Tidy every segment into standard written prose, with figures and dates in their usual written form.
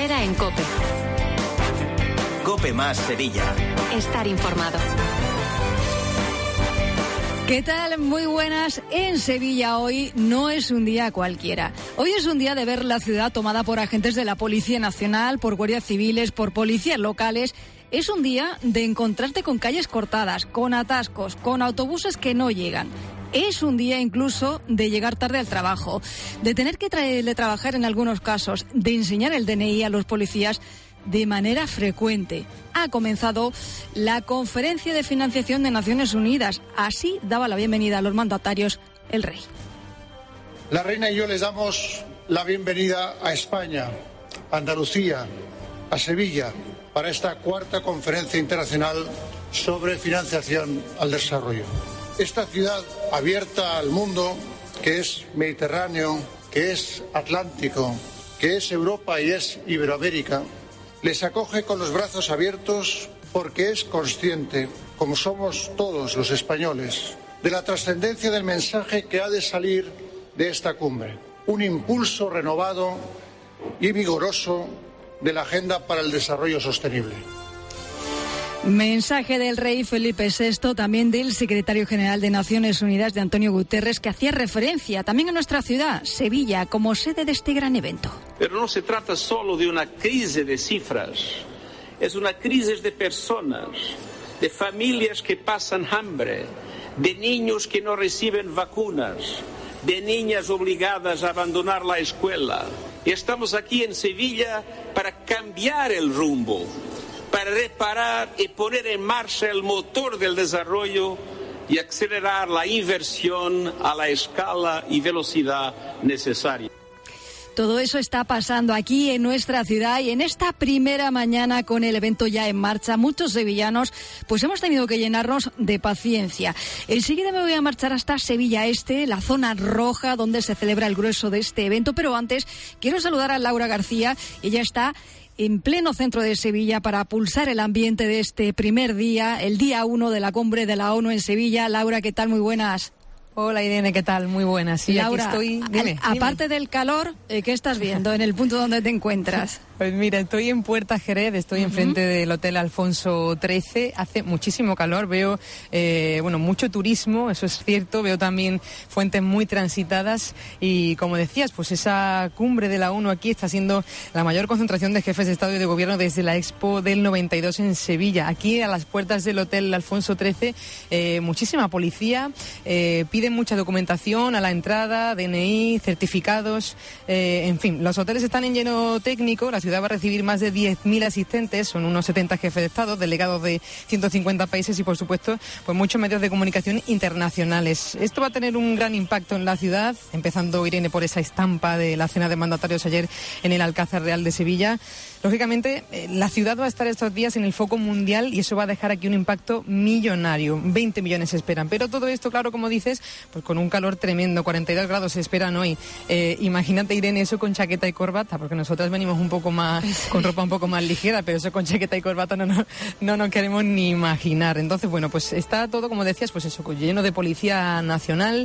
Herrera en COPE. COPE más Sevilla. Estar informado. ¿Qué tal? Muy buenas. En Sevilla hoy no es un día cualquiera. Hoy es un día de ver la ciudad tomada por agentes de la Policía Nacional, por guardias civiles, por policías locales. Es un día de encontrarte con calles cortadas, con atascos, con autobuses que no llegan. Es un día incluso de llegar tarde al trabajo, de tener que trabajar en algunos casos, de enseñar el DNI a los policías de manera frecuente. Ha comenzado la Conferencia de Financiación de Naciones Unidas. Así daba la bienvenida a los mandatarios el rey. La reina y yo les damos la bienvenida a España, a Andalucía, a Sevilla, para esta cuarta Conferencia Internacional sobre Financiación al Desarrollo. Esta ciudad abierta al mundo, que es Mediterráneo, que es Atlántico, que es Europa y es Iberoamérica, les acoge con los brazos abiertos porque es consciente, como somos todos los españoles, de la trascendencia del mensaje que ha de salir de esta cumbre. Un impulso renovado y vigoroso de la Agenda para el Desarrollo Sostenible. Mensaje del rey Felipe VI, también del secretario general de Naciones Unidas, de Antonio Guterres, que hacía referencia también a nuestra ciudad, Sevilla, como sede de este gran evento. Pero no se trata solo de una crisis de cifras, es una crisis de personas, de familias que pasan hambre, de niños que no reciben vacunas, de niñas obligadas a abandonar la escuela. Y estamos aquí en Sevilla para cambiar el rumbo, para reparar y poner en marcha el motor del desarrollo y acelerar la inversión a la escala y velocidad necesaria. Todo eso está pasando aquí en nuestra ciudad y en esta primera mañana con el evento ya en marcha. Muchos sevillanos pues hemos tenido que llenarnos de paciencia. Enseguida me voy a marchar hasta Sevilla Este, la zona roja donde se celebra el grueso de este evento, pero antes quiero saludar a Laura García. Ella está en pleno centro de Sevilla para pulsar el ambiente de este primer día, el día 1 de la cumbre de la ONU en Sevilla. Laura, ¿qué tal? Muy buenas. Hola Irene, ¿qué tal? Muy buenas. Sí, Laura, aquí estoy. Dime. Aparte del calor, ¿qué estás viendo en el punto donde te encuentras? Pues mira, estoy en Puerta Jerez, estoy enfrente del Hotel Alfonso XIII, hace muchísimo calor, veo mucho turismo, eso es cierto, veo también fuentes muy transitadas y como decías, pues esa cumbre de la ONU aquí está siendo la mayor concentración de jefes de Estado y de Gobierno desde la Expo del 92 en Sevilla. Aquí a las puertas del Hotel Alfonso XIII, muchísima policía, piden mucha documentación a la entrada, DNI, certificados, en fin, los hoteles están en lleno técnico, la ciudad va a recibir más de 10.000 asistentes, son unos 70 jefes de Estado, delegados de 150 países y, por supuesto, pues muchos medios de comunicación internacionales. Esto va a tener un gran impacto en la ciudad, empezando, Irene, por esa estampa de la cena de mandatarios ayer en el Alcázar Real de Sevilla. Lógicamente, la ciudad va a estar estos días en el foco mundial y eso va a dejar aquí un impacto millonario. 20 millones se esperan. Pero todo esto, claro, como dices, pues con un calor tremendo, 42 grados se esperan hoy. Imagínate, Irene, eso con chaqueta y corbata, porque nosotras venimos un poco más, con ropa un poco más ligera, pero eso con chaqueta y corbata no nos queremos ni imaginar. Entonces, bueno, pues está todo, como decías, pues eso, lleno de policía nacional.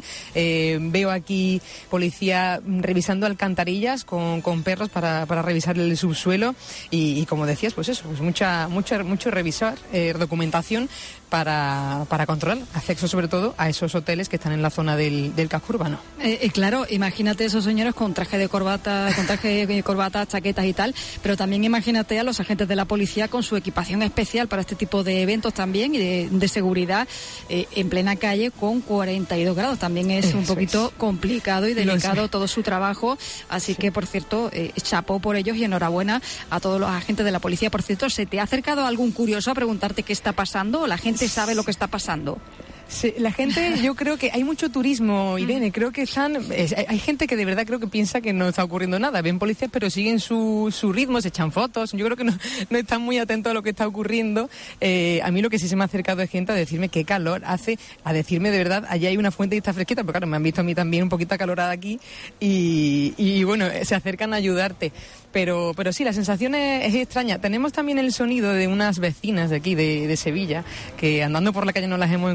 Veo aquí policía revisando alcantarillas con perros para revisar el subsuelo. Y como decías, pues eso, pues mucho revisar, documentación para controlar acceso sobre todo a esos hoteles que están en la zona del casco urbano. Claro, imagínate esos señores con traje de corbata, chaquetas y tal, pero también imagínate a los agentes de la policía con su equipación especial para este tipo de eventos también y de seguridad en plena calle con 42 grados. También es un poquito complicado y delicado todo su trabajo, así que, por cierto, chapó por ellos y enhorabuena a todos los agentes de la policía. Por cierto, ¿se te ha acercado algún curioso a preguntarte qué está pasando o la gente sabe lo que está pasando? Sí, la gente, yo creo que hay mucho turismo, Irene, creo que hay gente que de verdad creo que piensa que no está ocurriendo nada, ven policías pero siguen su ritmo, se echan fotos, yo creo que no están muy atentos a lo que está ocurriendo. A mí lo que sí se me ha acercado es gente a decirme qué calor hace, a decirme de verdad, allí hay una fuente y está fresquita, pero claro, me han visto a mí también un poquito acalorada aquí y bueno, se acercan a ayudarte. Pero sí, la sensación es extraña. Tenemos también el sonido de unas vecinas de aquí, de Sevilla, que andando por la calle no las hemos encontrado.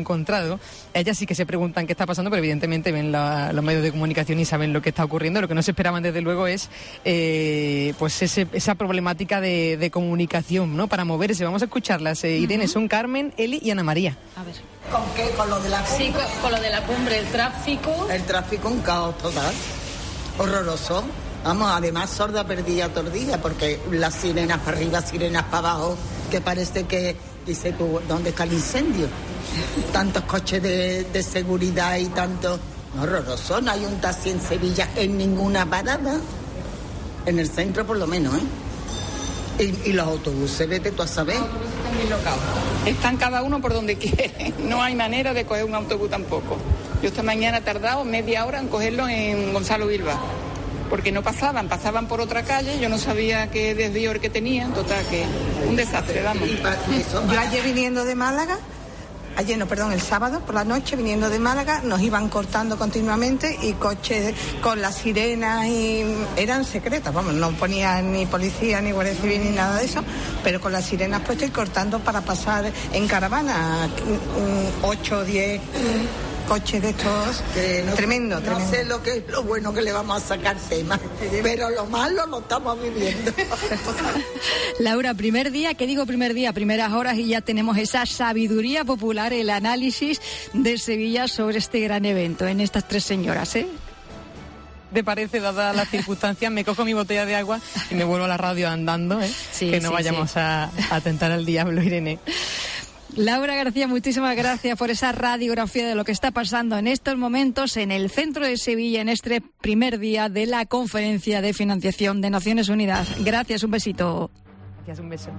complicado. Ellas sí que se preguntan qué está pasando, pero evidentemente ven los medios de comunicación y saben lo que está ocurriendo. Lo que no se esperaban desde luego es pues esa problemática de comunicación, ¿no? Para moverse. Vamos a escucharlas. Irene, son Carmen, Eli y Ana María. A ver. ¿Con qué? ¿Con lo de la cumbre? Sí, con lo de la cumbre, el tráfico. El tráfico, un caos total. Horroroso. Vamos, además sorda perdida tordilla, porque las sirenas para arriba, sirenas para abajo, que parece que, dice tú, ¿dónde está el incendio? Tantos coches de seguridad y tanto... Horroroso, no hay un taxi en Sevilla en ninguna parada. En el centro por lo menos, ¿eh? Y los autobuses, vete tú a saber. Los autobuses están bien locados. Están cada uno por donde quiere. No hay manera de coger un autobús tampoco. Yo esta mañana he tardado media hora en cogerlo en Gonzalo Bilbao. Porque no pasaban por otra calle, yo no sabía qué desvío el que tenían, total, que un desastre, vamos. Yo ayer viniendo de Málaga, el sábado por la noche viniendo de Málaga, nos iban cortando continuamente y coches con las sirenas y eran secretas, vamos, no ponían ni policía, ni guardia civil, ni nada de eso, pero con las sirenas puestas y cortando para pasar en caravana, 8 o 10... coches de estos, tremendo. No sé lo que es lo bueno que le vamos a sacar tema, pero lo malo lo estamos viviendo. Laura, primer día, ¿qué digo primer día? Primeras horas y ya tenemos esa sabiduría popular, el análisis de Sevilla sobre este gran evento en estas tres señoras, ¿eh? ¿Te parece, dadas las circunstancias? Me cojo mi botella de agua y me vuelvo a la radio andando, ¿eh? Sí, que no vayamos a tentar al diablo, Irene. Laura García, muchísimas gracias por esa radiografía de lo que está pasando en estos momentos en el centro de Sevilla, en este primer día de la Conferencia de Financiación de Naciones Unidas. Gracias, un besito. Gracias, un beso.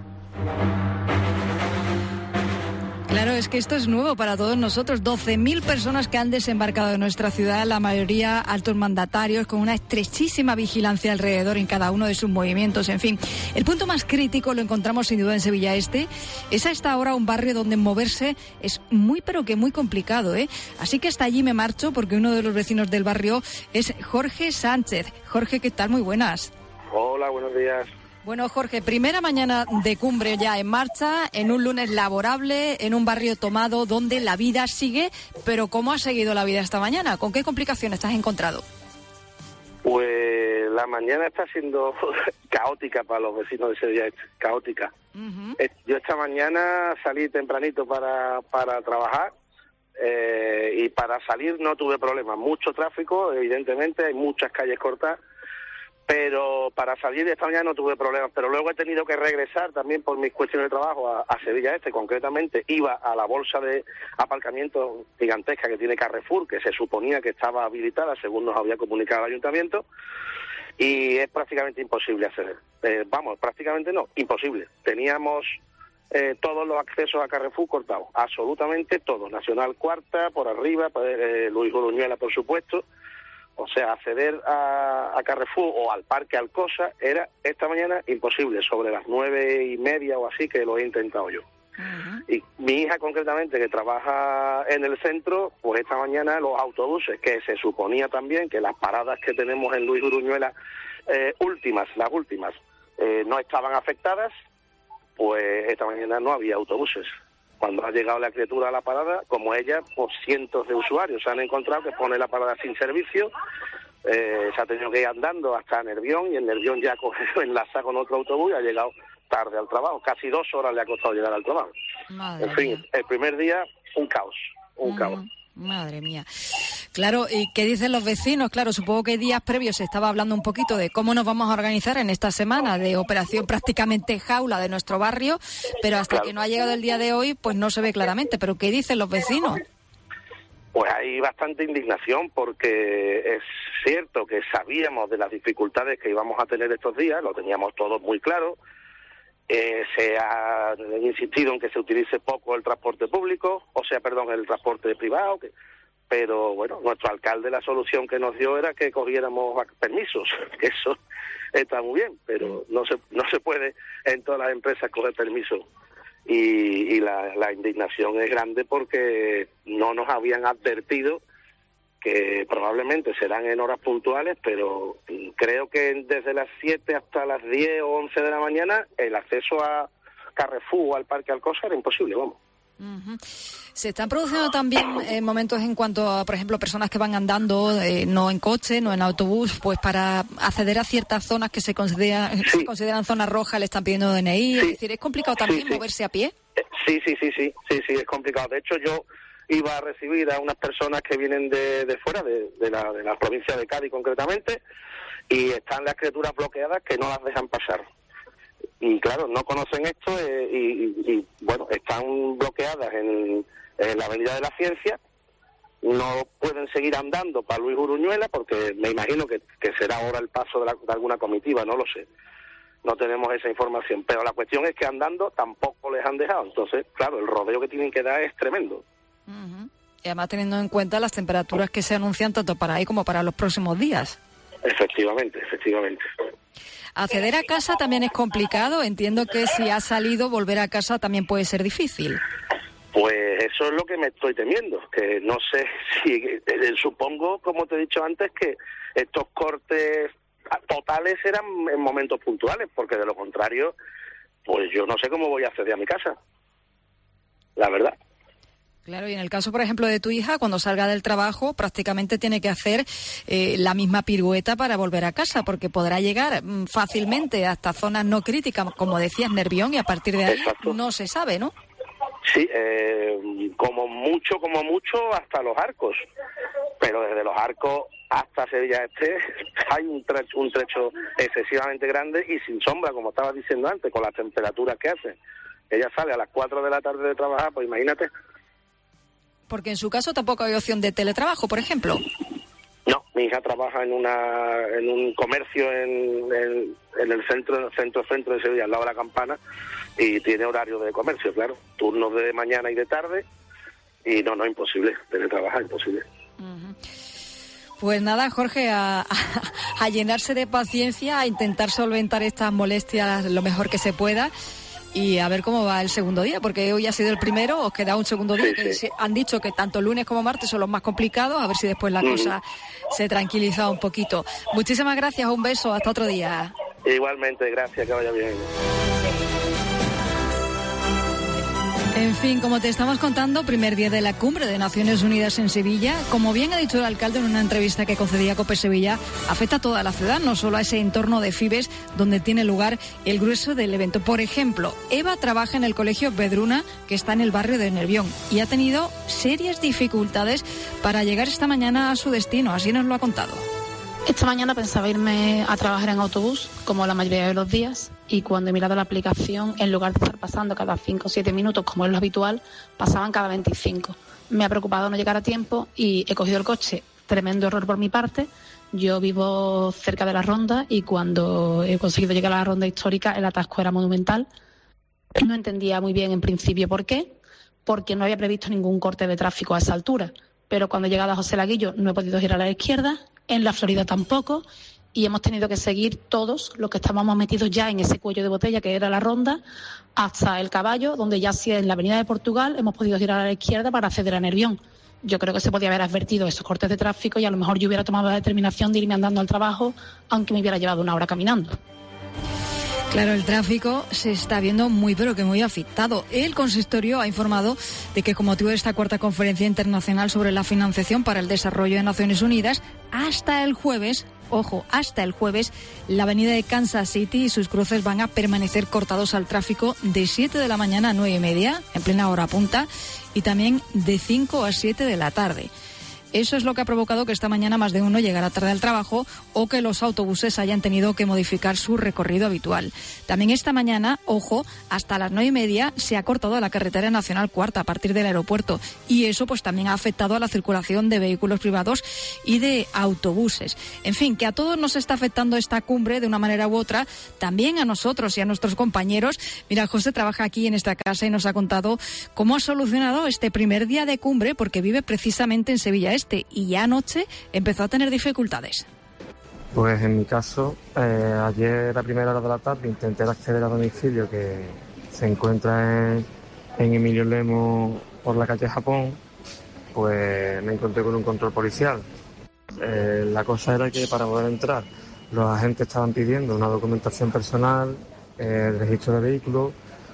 Claro, es que esto es nuevo para todos nosotros. 12.000 personas que han desembarcado en nuestra ciudad, la mayoría altos mandatarios, con una estrechísima vigilancia alrededor en cada uno de sus movimientos. En fin, el punto más crítico lo encontramos sin duda en Sevilla Este. Es a esta hora un barrio donde moverse es muy pero que muy complicado, ¿eh? Así que hasta allí me marcho porque uno de los vecinos del barrio es Jorge Sánchez. Jorge, ¿qué tal? Muy buenas. Hola, buenos días. Bueno, Jorge, primera mañana de cumbre ya en marcha, en un lunes laborable, en un barrio tomado donde la vida sigue, pero ¿cómo ha seguido la vida esta mañana? ¿Con qué complicaciones te has encontrado? Pues la mañana está siendo caótica para los vecinos de Sevilla, caótica. Uh-huh. Yo esta mañana salí tempranito para trabajar y para salir no tuve problemas. Mucho tráfico, evidentemente, hay muchas calles cortadas. Pero para salir de esta mañana no tuve problemas, pero luego he tenido que regresar también por mis cuestiones de trabajo a Sevilla Este. Concretamente iba a la bolsa de aparcamiento gigantesca que tiene Carrefour, que se suponía que estaba habilitada según nos había comunicado el ayuntamiento, y es prácticamente imposible acceder. Prácticamente no, imposible. Teníamos todos los accesos a Carrefour cortados, absolutamente todos. Nacional Cuarta, por arriba, Luis Uruñuela, por supuesto. O sea, acceder a Carrefour o al Parque Alcosa era esta mañana imposible, sobre las 9:30 o así que lo he intentado yo. Uh-huh. Y mi hija concretamente, que trabaja en el centro, pues esta mañana los autobuses, que se suponía también que las paradas que tenemos en Luis Uruñuela, las últimas, no estaban afectadas, pues esta mañana no había autobuses. Cuando ha llegado la criatura a la parada, como ella, pues cientos de usuarios se han encontrado que pone la parada sin servicio, se ha tenido que ir andando hasta Nervión, y en Nervión ya ha cogido enlaza con otro autobús y ha llegado tarde al trabajo. Casi 2 horas le ha costado llegar al trabajo. Madre en fin, mía. El primer día, un caos. Madre mía. Claro, ¿y qué dicen los vecinos? Claro, supongo que días previos se estaba hablando un poquito de cómo nos vamos a organizar en esta semana de operación prácticamente jaula de nuestro barrio, pero hasta que no ha llegado el día de hoy, pues no se ve claramente. ¿Pero qué dicen los vecinos? Pues hay bastante indignación porque es cierto que sabíamos de las dificultades que íbamos a tener estos días, lo teníamos todos muy claro. Se ha insistido en que se utilice poco el transporte público, el transporte privado, pero bueno, nuestro alcalde la solución que nos dio era que cogiéramos permisos. Eso está muy bien, pero no se puede en todas las empresas coger permisos. Y la indignación es grande porque no nos habían advertido que probablemente serán en horas puntuales, pero creo que desde las 7 hasta las 10 o 11 de la mañana el acceso a Carrefour o al Parque Alcosa era imposible, vamos. Se están produciendo también momentos en cuanto a, por ejemplo, personas que van andando, no en coche, no en autobús, pues para acceder a ciertas zonas que se consideran zonas rojas, le están pidiendo DNI. Es decir, ¿es complicado también moverse a pie? Sí, es complicado. De hecho, yo iba a recibir a unas personas que vienen de fuera, de la provincia de Cádiz concretamente, y están las criaturas bloqueadas que no las dejan pasar. Y claro, no conocen esto y bueno, están bloqueadas en la Avenida de la Ciencia, no pueden seguir andando para Luis Uruñuela porque me imagino que será ahora el paso de alguna comitiva, no lo sé. No tenemos esa información, pero la cuestión es que andando tampoco les han dejado. Entonces, claro, el rodeo que tienen que dar es tremendo. Y además teniendo en cuenta las temperaturas que se anuncian tanto para ahí como para los próximos días. Efectivamente. Acceder a casa también es complicado. Entiendo que si ha salido, volver a casa también puede ser difícil. Pues eso es lo que me estoy temiendo, que no sé si, supongo, como te he dicho antes, que estos cortes totales eran en momentos puntuales, porque de lo contrario, pues yo no sé cómo voy a acceder a mi casa, la verdad. Claro, y en el caso, por ejemplo, de tu hija, cuando salga del trabajo, prácticamente tiene que hacer la misma pirueta para volver a casa, porque podrá llegar fácilmente hasta zonas no críticas, como decías, Nervión, y a partir de ahí no se sabe, ¿no? Sí, como mucho, hasta Los Arcos, pero desde Los Arcos hasta Sevilla Este hay un trecho excesivamente grande y sin sombra, como estaba diciendo antes, con las temperaturas que hace. Ella sale a las 4 de la tarde de trabajar, pues imagínate. Porque en su caso tampoco hay opción de teletrabajo, por ejemplo. No, mi hija trabaja en un comercio en el centro de Sevilla, al lado de la Campana, y tiene horario de comercio, claro, turnos de mañana y de tarde, y no, imposible, teletrabajar, imposible. Pues nada, Jorge, a llenarse de paciencia, a intentar solventar estas molestias lo mejor que se pueda, y a ver cómo va el segundo día, porque hoy ha sido el primero, os queda un segundo día, que han dicho que tanto lunes como martes son los más complicados, a ver si después la cosa se tranquiliza un poquito. Muchísimas gracias, un beso, hasta otro día. Igualmente, gracias, que vaya bien. En fin, como te estamos contando, primer día de la Cumbre de Naciones Unidas en Sevilla. Como bien ha dicho el alcalde en una entrevista que concedía COPE Sevilla, afecta a toda la ciudad, no solo a ese entorno de Fibes donde tiene lugar el grueso del evento. Por ejemplo, Eva trabaja en el colegio Vedruna, que está en el barrio de Nervión, y ha tenido serias dificultades para llegar esta mañana a su destino. Así nos lo ha contado. Esta mañana pensaba irme a trabajar en autobús, como la mayoría de los días, y cuando he mirado la aplicación, en lugar de estar pasando cada 5 o 7 minutos, como es lo habitual, pasaban cada 25. Me ha preocupado no llegar a tiempo y he cogido el coche. Tremendo error por mi parte. Yo vivo cerca de la ronda y cuando he conseguido llegar a la ronda histórica, el atasco era monumental. No entendía muy bien en principio por qué, porque no había previsto ningún corte de tráfico a esa altura. Pero cuando he llegado a José Laguillo no he podido girar a la izquierda, en la Florida tampoco, y hemos tenido que seguir todos los que estábamos metidos ya en ese cuello de botella que era la ronda, hasta el Caballo, donde ya sí en la Avenida de Portugal hemos podido girar a la izquierda para acceder a Nervión. Yo creo que se podía haber advertido esos cortes de tráfico y a lo mejor yo hubiera tomado la determinación de irme andando al trabajo, aunque me hubiera llevado 1 hora caminando. Claro, el tráfico se está viendo muy, pero que muy afectado. El consistorio ha informado de que con motivo de esta 4ª Conferencia Internacional sobre la Financiación para el Desarrollo de Naciones Unidas, hasta el jueves, la avenida de Kansas City y sus cruces van a permanecer cortados al tráfico de 7 de la mañana a 9:30, en plena hora punta, y también de 5 a 7 de la tarde. Eso es lo que ha provocado que esta mañana más de uno llegara tarde al trabajo o que los autobuses hayan tenido que modificar su recorrido habitual. También esta mañana, ojo, hasta las 9:30 se ha cortado la carretera nacional 4ª a partir del aeropuerto y eso pues también ha afectado a la circulación de vehículos privados y de autobuses. En fin, que a todos nos está afectando esta cumbre de una manera u otra, también a nosotros y a nuestros compañeros. Mira, José trabaja aquí en esta casa y nos ha contado cómo ha solucionado este primer día de cumbre porque vive precisamente en Sevilla Este y ya anoche empezó a tener dificultades. Pues en mi caso, ayer a primera hora de la tarde intenté acceder a domicilio que se encuentra en Emilio Lemos por la calle Japón, pues me encontré con un control policial. La cosa era que para poder entrar los agentes estaban pidiendo una documentación personal, el registro de vehículo,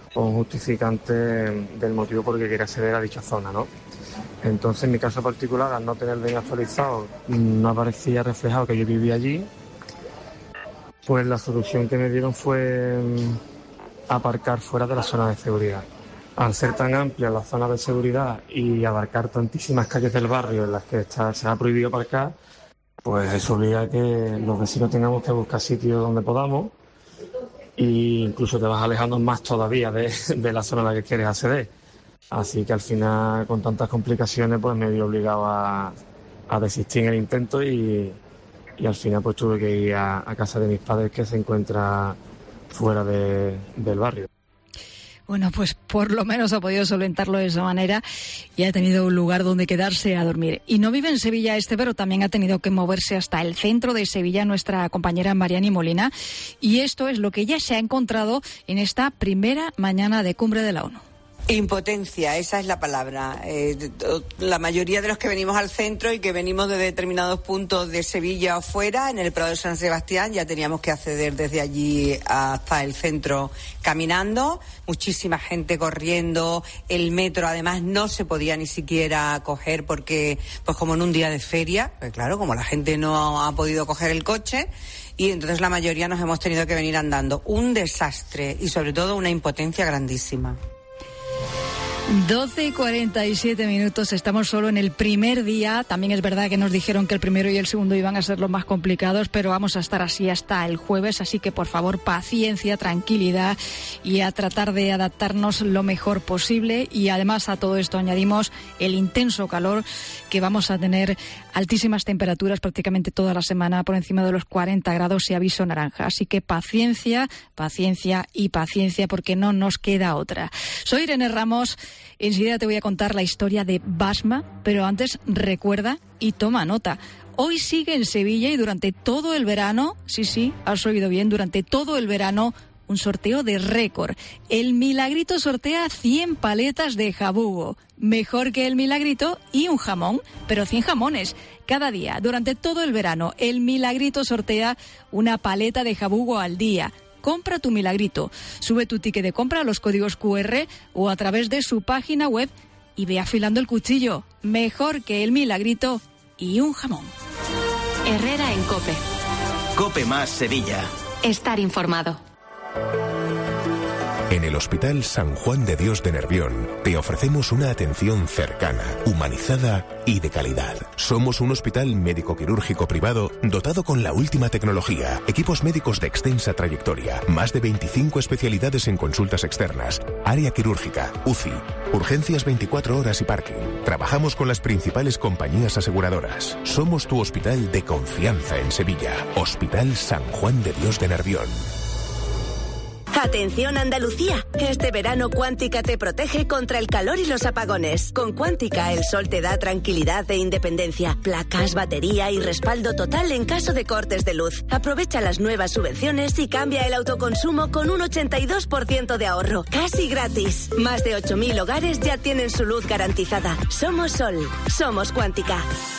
o un justificante del motivo por el que quiere acceder a dicha zona, ¿no? Entonces, en mi caso particular, al no tener DNI actualizado, no aparecía reflejado que yo vivía allí. Pues la solución que me dieron fue aparcar fuera de la zona de seguridad. Al ser tan amplia la zona de seguridad y abarcar tantísimas calles del barrio en las que se ha prohibido aparcar, pues eso obliga a que los vecinos tengamos que buscar sitios donde podamos, e incluso te vas alejando más todavía de la zona a la que quieres acceder. Así que al final, con tantas complicaciones, pues me vi obligado a desistir en el intento y al final pues tuve que ir a casa de mis padres, que se encuentra fuera del barrio. Bueno, pues por lo menos ha podido solventarlo de esa manera y ha tenido un lugar donde quedarse a dormir. Y no vive en Sevilla pero también ha tenido que moverse hasta el centro de Sevilla nuestra compañera Mariani Molina. Y esto es lo que ya se ha encontrado en esta primera mañana de cumbre de la ONU. Impotencia, esa es la palabra. La mayoría de los que venimos al centro y que venimos de determinados puntos de Sevilla o fuera, en el Prado de San Sebastián, ya teníamos que acceder desde allí hasta el centro caminando. Muchísima gente corriendo. El metro, además, no se podía ni siquiera coger porque, pues como en un día de feria, pues claro, como la gente no ha podido coger el coche, y entonces la mayoría nos hemos tenido que venir andando. Un desastre y sobre todo una impotencia grandísima. 12:47, estamos solo en el primer día. También es verdad que nos dijeron que el primero y el segundo iban a ser los más complicados, pero vamos a estar así hasta el jueves, así que por favor paciencia, tranquilidad y a tratar de adaptarnos lo mejor posible. Y además a todo esto añadimos el intenso calor, que vamos a tener altísimas temperaturas prácticamente toda la semana, por encima de los 40 grados y aviso naranja. Así que paciencia, paciencia y paciencia, porque no nos queda otra. Soy Irene Ramos. Enseguida te voy a contar la historia de Basma, pero antes recuerda y toma nota. Hoy sigue en Sevilla y durante todo el verano, sí, has oído bien, durante todo el verano, un sorteo de récord. El Milagrito sortea 100 paletas de jabugo. Mejor que el Milagrito y un jamón, pero 100 jamones. Cada día, durante todo el verano, el Milagrito sortea una paleta de jabugo al día. Compra tu Milagrito, sube tu ticket de compra a los códigos QR o a través de su página web y ve afilando el cuchillo. Mejor que el Milagrito y un jamón. Herrera en COPE. COPE más Sevilla. Estar informado. En el Hospital San Juan de Dios de Nervión te ofrecemos una atención cercana, humanizada y de calidad. Somos un hospital médico-quirúrgico privado dotado con la última tecnología, equipos médicos de extensa trayectoria, más de 25 especialidades en consultas externas, área quirúrgica, UCI, urgencias 24 horas y parking. Trabajamos con las principales compañías aseguradoras. Somos tu hospital de confianza en Sevilla. Hospital San Juan de Dios de Nervión. Atención Andalucía, este verano Cuántica te protege contra el calor y los apagones. Con Cuántica el sol te da tranquilidad e independencia, placas, batería y respaldo total en caso de cortes de luz. Aprovecha las nuevas subvenciones y cambia el autoconsumo con un 82% de ahorro, casi gratis. Más de 8.000 hogares ya tienen su luz garantizada. Somos Sol, somos Cuántica.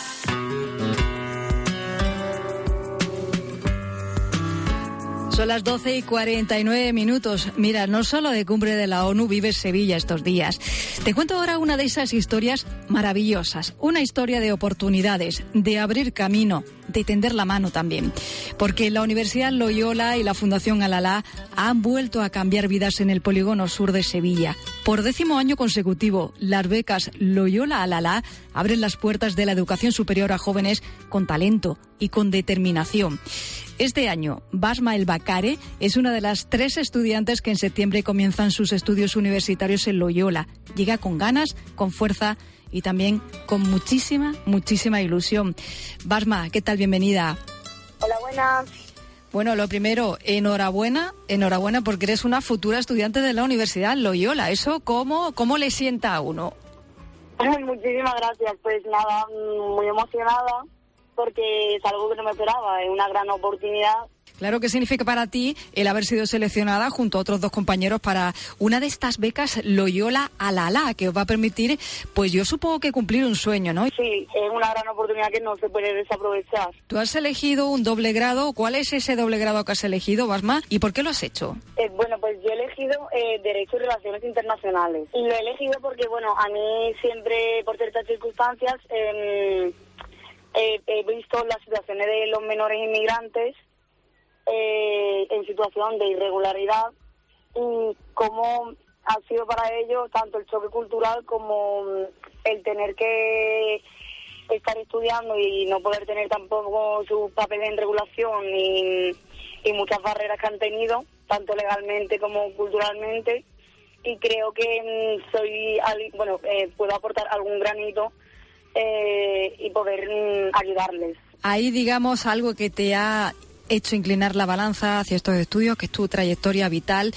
Son las 12:49. Mira, no solo de cumbre de la ONU vive Sevilla estos días. Te cuento ahora una de esas historias maravillosas. Una historia de oportunidades, de abrir camino, de tender la mano también. Porque la Universidad Loyola y la Fundación Al-Alá han vuelto a cambiar vidas en el polígono sur de Sevilla. Por 10º año consecutivo, las becas Loyola Al-Alá abren las puertas de la educación superior a jóvenes con talento y con determinación. Este año, Basma El Bakare es una de las 3 estudiantes que en septiembre comienzan sus estudios universitarios en Loyola. Llega con ganas, con fuerza y también con muchísima ilusión. Basma, ¿qué tal? Bienvenida. Hola, buenas. Bueno, lo primero, enhorabuena porque eres una futura estudiante de la Universidad Loyola. ¿Eso cómo le sienta a uno? Muchísimas gracias. Pues nada, muy emocionada, porque es algo que no me esperaba, es una gran oportunidad. Claro, ¿qué significa para ti el haber sido seleccionada junto a otros 2 compañeros para una de estas becas Loyola Al-Alá, que os va a permitir, pues yo supongo que cumplir un sueño, ¿no? Sí, es una gran oportunidad que no se puede desaprovechar. ¿Tú has elegido un doble grado? ¿Cuál es ese doble grado que has elegido, Basma? ¿Y por qué lo has hecho? Bueno, pues yo elegí elegido Derecho y Relaciones Internacionales. Y lo he elegido porque, bueno, a mí siempre, por ciertas circunstancias, he visto las situaciones de los menores inmigrantes en situación de irregularidad y cómo ha sido para ellos tanto el choque cultural como el tener que estar estudiando y no poder tener tampoco sus papeles en regulación y muchas barreras que han tenido, tanto legalmente como culturalmente, y creo que puedo aportar algún granito y poder ayudarles. Hay, digamos, algo que te ha hecho inclinar la balanza hacia estos estudios, que es tu trayectoria vital.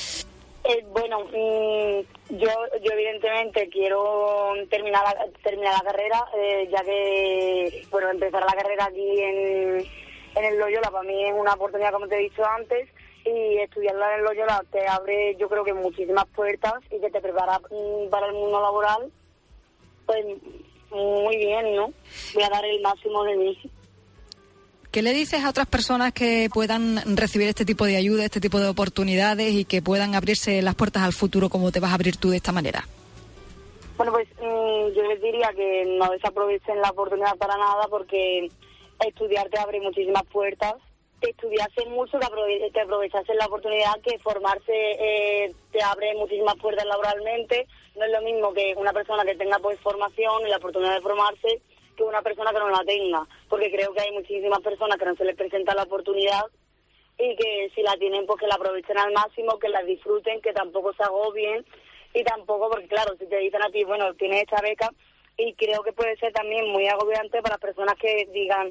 Yo evidentemente quiero terminar la carrera, ya que, empezar la carrera aquí en el Loyola para mí es una oportunidad, como te he dicho antes, y estudiarla en el Loyola te abre, yo creo que muchísimas puertas y que te prepara para el mundo laboral, pues muy bien, ¿no? Voy a dar el máximo de mí. ¿Qué le dices a otras personas que puedan recibir este tipo de ayuda, este tipo de oportunidades y que puedan abrirse las puertas al futuro como te vas a abrir tú de esta manera? Bueno, pues yo les diría que no desaprovechen la oportunidad para nada, porque estudiar te abre muchísimas puertas. Estudiarse mucho, que aprovecharse la oportunidad, que formarse te abre muchísimas puertas laboralmente. No es lo mismo que una persona que tenga pues formación y la oportunidad de formarse que una persona que no la tenga, porque creo que hay muchísimas personas que no se les presenta la oportunidad y que si la tienen pues que la aprovechen al máximo, que la disfruten, que tampoco se agobien y tampoco, porque claro, si te dicen a ti, bueno, tienes esta beca, y creo que puede ser también muy agobiante para las personas que digan,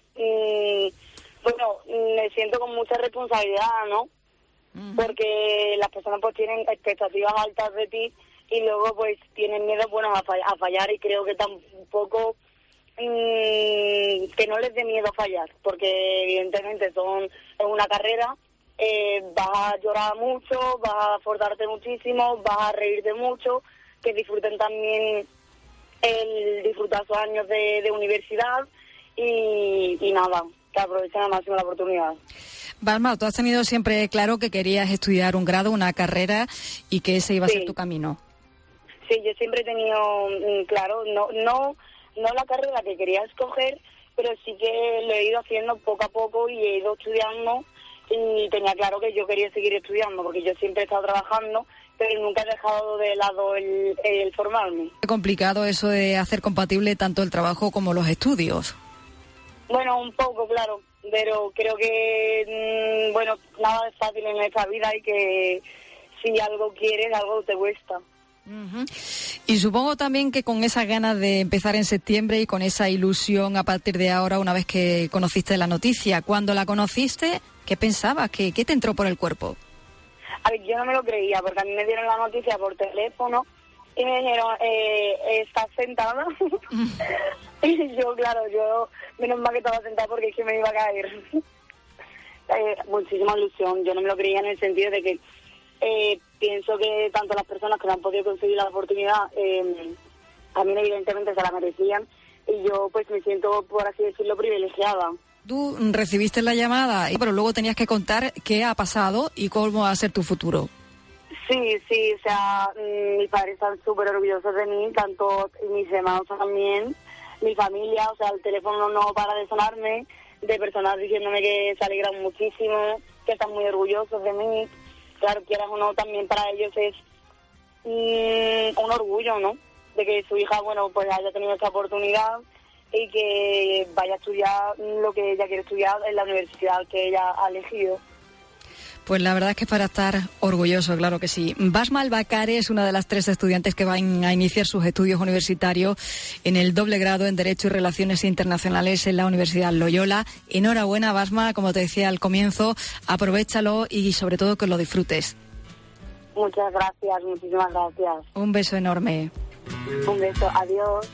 me siento con mucha responsabilidad, ¿no? Porque las personas pues tienen expectativas altas de ti y luego pues tienen miedo, a fallar, y creo que tampoco que no les dé miedo fallar, porque evidentemente es una carrera, vas a llorar mucho, vas a forzarte muchísimo, vas a reírte mucho, que disfruten también el disfrutar sus años de universidad y nada, que aprovechen al máximo la oportunidad. Basma, tú has tenido siempre claro que querías estudiar un grado, una carrera, y que ese iba a ser tu camino. Sí, yo siempre he tenido claro, no la carrera que quería escoger, pero sí que lo he ido haciendo poco a poco y he ido estudiando, y tenía claro que yo quería seguir estudiando, porque yo siempre he estado trabajando, pero nunca he dejado de lado el formarme. Es complicado eso de hacer compatible tanto el trabajo como los estudios. Bueno, un poco, claro, pero creo que, nada es fácil en esta vida y que si algo quieres, algo te cuesta. Y supongo también que con esas ganas de empezar en septiembre y con esa ilusión a partir de ahora, una vez que conociste la noticia, cuando la conociste, ¿qué pensabas? ¿Qué te entró por el cuerpo? A ver, yo no me lo creía, porque a mí me dieron la noticia por teléfono y me dijeron, ¿estás sentada? Y yo, claro, menos mal que estaba sentada porque es que me iba a caer. Muchísima ilusión, yo no me lo creía en el sentido de que pienso que tanto las personas que no han podido conseguir la oportunidad también evidentemente se la merecían, y yo pues me siento, por así decirlo, privilegiada. Tú recibiste la llamada, pero luego tenías que contar qué ha pasado y cómo va a ser tu futuro. Sí, o sea, mis padres están súper orgullosos de mí, tanto mis hermanos también, mi familia, o sea, el teléfono no para de sonarme, de personas diciéndome que se alegran muchísimo, que están muy orgullosos de mí. Claro, quieras o no, también para ellos es un orgullo, ¿no? De que su hija, pues haya tenido esta oportunidad y que vaya a estudiar lo que ella quiere estudiar en la universidad que ella ha elegido. Pues la verdad es que es para estar orgulloso, claro que sí. Basma Albacare es una de las 3 estudiantes que van a iniciar sus estudios universitarios en el doble grado en Derecho y Relaciones Internacionales en la Universidad Loyola. Enhorabuena, Basma, como te decía al comienzo, aprovéchalo y sobre todo que lo disfrutes. Muchas gracias, muchísimas gracias. Un beso enorme. Un beso, adiós.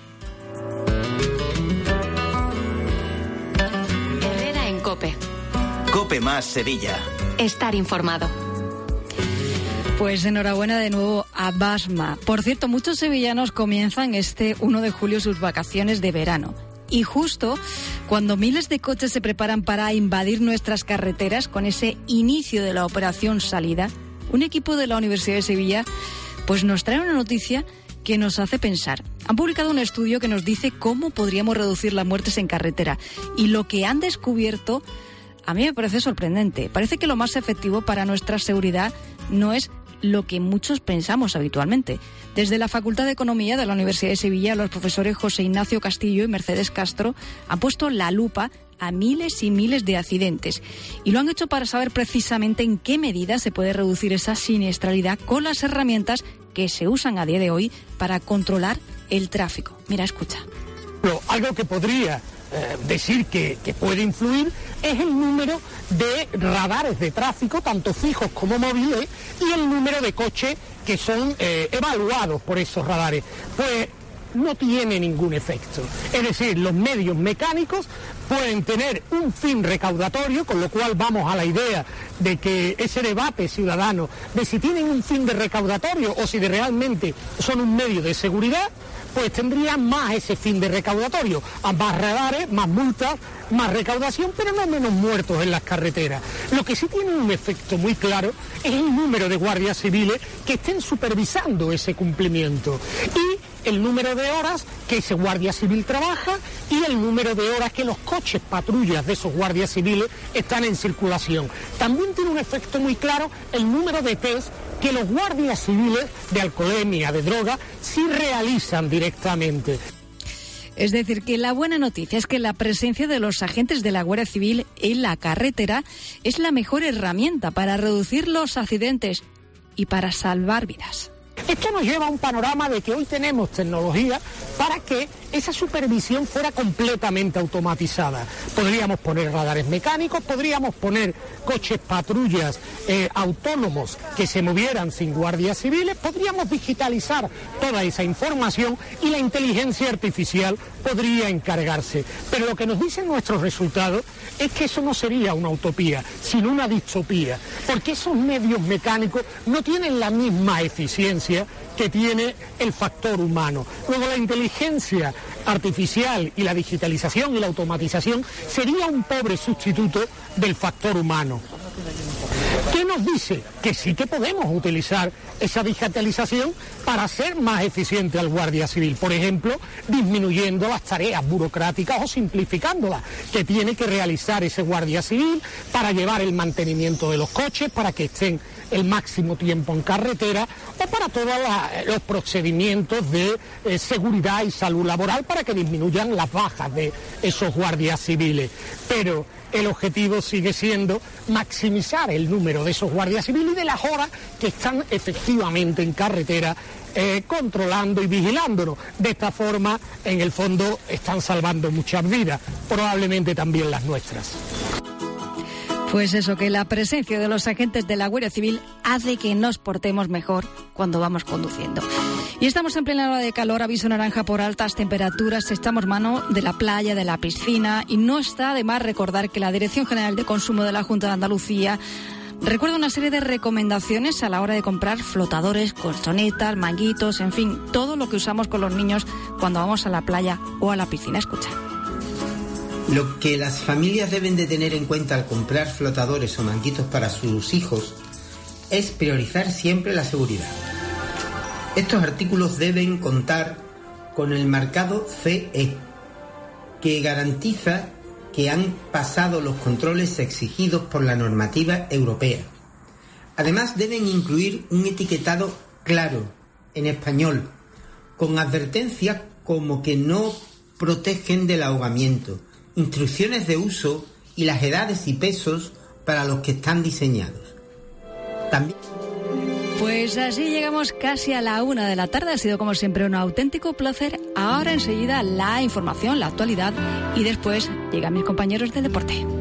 Herrera en COPE. COPE más Sevilla. Estar informado. Pues enhorabuena de nuevo a Basma. Por cierto, muchos sevillanos comienzan este 1 de julio sus vacaciones de verano. Y justo cuando miles de coches se preparan para invadir nuestras carreteras con ese inicio de la operación salida, un equipo de la Universidad de Sevilla pues nos trae una noticia que nos hace pensar. Han publicado un estudio que nos dice cómo podríamos reducir las muertes en carretera. Y lo que han descubierto a mí me parece sorprendente. Parece que lo más efectivo para nuestra seguridad no es lo que muchos pensamos habitualmente. Desde la Facultad de Economía de la Universidad de Sevilla, los profesores José Ignacio Castillo y Mercedes Castro han puesto la lupa a miles y miles de accidentes. Y lo han hecho para saber precisamente en qué medida se puede reducir esa siniestralidad con las herramientas que se usan a día de hoy para controlar el tráfico. Mira, escucha. Algo que podría decir que puede influir es el número de radares de tráfico, tanto fijos como móviles, y el número de coches que son evaluados por esos radares. Pues no tiene ningún efecto. Es decir, los medios mecánicos pueden tener un fin recaudatorio, con lo cual vamos a la idea de que ese debate ciudadano de si tienen un fin de recaudatorio o si realmente son un medio de seguridad, pues tendrían más ese fin de recaudatorio, a más radares, más multas, más recaudación, pero no menos muertos en las carreteras. Lo que sí tiene un efecto muy claro es el número de guardias civiles que estén supervisando ese cumplimiento y el número de horas que ese guardia civil trabaja y el número de horas que los coches patrullas de esos guardias civiles están en circulación. También tiene un efecto muy claro el número de test que los guardias civiles de alcoholemia, de droga, sí realizan directamente. Es decir, que la buena noticia es que la presencia de los agentes de la Guardia Civil en la carretera es la mejor herramienta para reducir los accidentes y para salvar vidas. Esto nos lleva a un panorama de que hoy tenemos tecnología para que esa supervisión fuera completamente automatizada. Podríamos poner radares mecánicos, podríamos poner coches patrullas autónomos que se movieran sin guardias civiles, podríamos digitalizar toda esa información y la inteligencia artificial podría encargarse. Pero lo que nos dicen nuestros resultados es que eso no sería una utopía, sino una distopía, porque esos medios mecánicos no tienen la misma eficiencia que tiene el factor humano. Luego la inteligencia artificial y la digitalización y la automatización sería un pobre sustituto del factor humano. ¿Qué nos dice? Que sí que podemos utilizar esa digitalización para hacer más eficiente al guardia civil, por ejemplo, disminuyendo las tareas burocráticas o simplificándolas que tiene que realizar ese guardia civil para llevar el mantenimiento de los coches, para que estén el máximo tiempo en carretera o para todos los procedimientos de seguridad y salud laboral para que disminuyan las bajas de esos guardias civiles. Pero el objetivo sigue siendo maximizar el número de esos guardias civiles y de las horas que están efectivamente en carretera controlando y vigilándonos. De esta forma, en el fondo, están salvando muchas vidas, probablemente también las nuestras. Pues eso, que la presencia de los agentes de la Guardia Civil hace que nos portemos mejor cuando vamos conduciendo. Y estamos en plena hora de calor, aviso naranja por altas temperaturas, echamos mano de la playa, de la piscina, y no está de más recordar que la Dirección General de Consumo de la Junta de Andalucía recuerda una serie de recomendaciones a la hora de comprar flotadores, colchonetas, manguitos, en fin, todo lo que usamos con los niños cuando vamos a la playa o a la piscina. Escucha. Lo que las familias deben de tener en cuenta al comprar flotadores o manguitos para sus hijos es priorizar siempre la seguridad. Estos artículos deben contar con el marcado CE, que garantiza que han pasado los controles exigidos por la normativa europea. Además, deben incluir un etiquetado claro, en español, con advertencias como que no protegen del ahogamiento, instrucciones de uso y las edades y pesos para los que están diseñados. También... Pues así llegamos casi a la 1 de la tarde. Ha sido como siempre un auténtico placer. Ahora enseguida la información, la actualidad y después llegan mis compañeros de deporte.